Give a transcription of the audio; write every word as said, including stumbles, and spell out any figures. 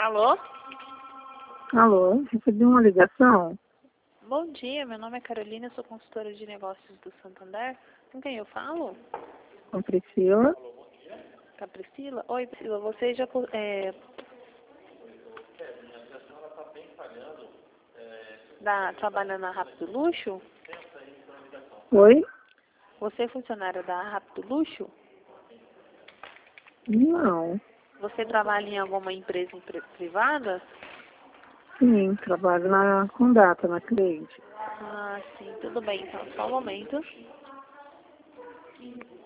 Alô? Alô, recebi uma ligação? Bom dia, meu nome é Carolina, sou consultora de negócios do Santander. Com quem eu falo? Com Priscila. Com a Priscila? Oi, Priscila, você já... co- É, da, trabalha na Rápido Luxo? Oi? Você é funcionária da Rápido Luxo? Não. Você trabalha em alguma empresa impre- privada? Sim, trabalho na com data, na cliente. Ah, sim, tudo bem, então, só um momento.